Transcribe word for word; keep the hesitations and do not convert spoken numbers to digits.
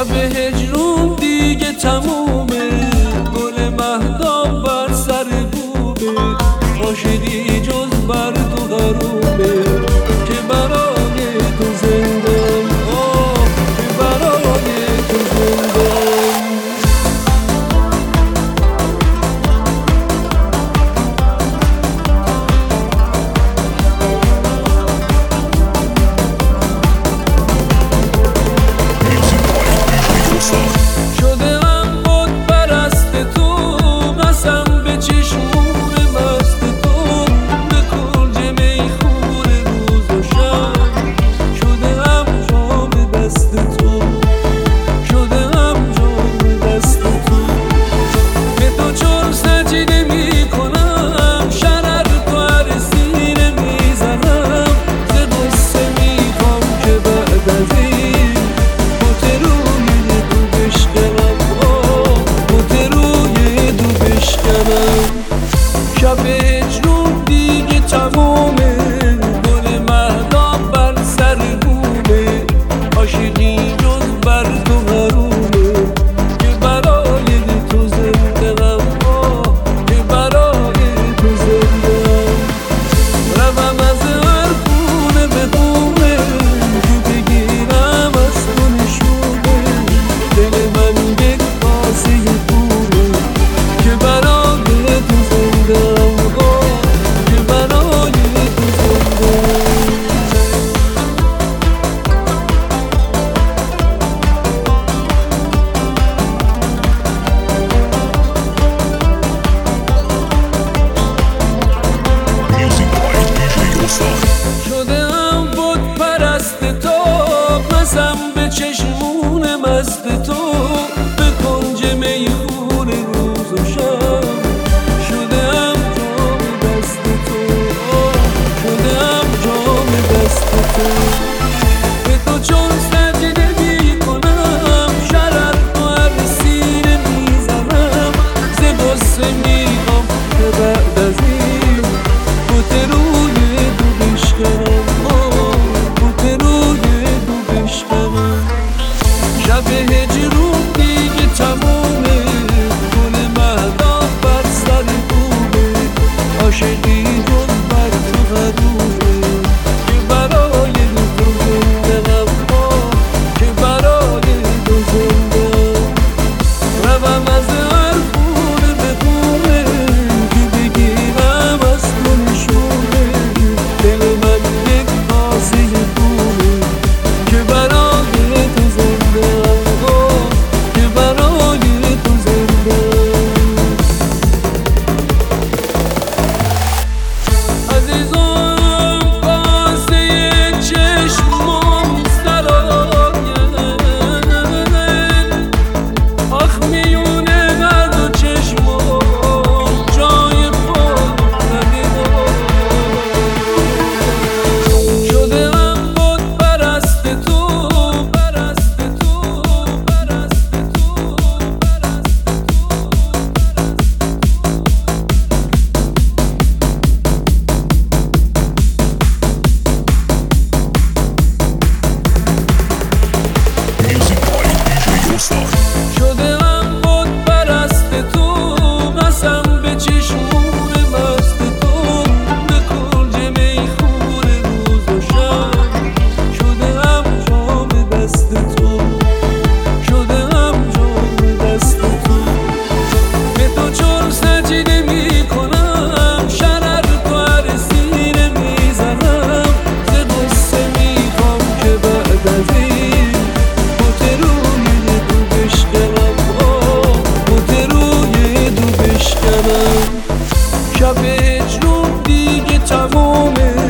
شب هجرون دیگه تمومه، گل مهتاب بر سر بومه، عاشقی جز بر تو حرومه که برای تو زندم، آه که برای تو زندم. شب هجرون دیگه تمومه، گل مهتاب بر سر بومه، عاشقی جز بر تو حرومه که برای تو زندم، آه که برای تو زندم. روم از هر خونه به خونه که بگیرم از تو نشونه، دل من یک کاسه خونه که برای تو زندم. شدم بت پرست تو، قسم به چشمون مست تو، به کنج میخون روز و شب شدم جام دست تو، شدم جام دست تو. به تو چون سجده میکنم، شرر تو هر سینه میزنم، ز غصه میخوام که بعد از این بت روی تو بشکنم، بت روی تو بشکنم. شب هجرون دیگه تمومه، گل مهتاب بر سر بومه، عاشقی جز بر تو حرومه که برای تو زندم، که برای تو زندم. روم از هر خونه به خونه که بگیرم از تو نشونه، دل من یک کاسه خونه که برای تو زندم، که برای تو زندم. عزیزم کاسه چشمم سراین، آخ میونه قد و چشمم جای خود ندیدم. شدم بت پرست تو، پرست تو، پرست تو، پرست شدم بت پرست تو، قسم به چشمون مست تو، به کنج میخون روز و شب شدم جام دست تو، شدم جام دست تو. به تو چون سجده میکنم، شرر تو هر سینه میزنم، ز غصه میخوام که بعد از این بت روی تو بشکنم، بت روی تو بشکنم. شب هجرون دیگه تمومه،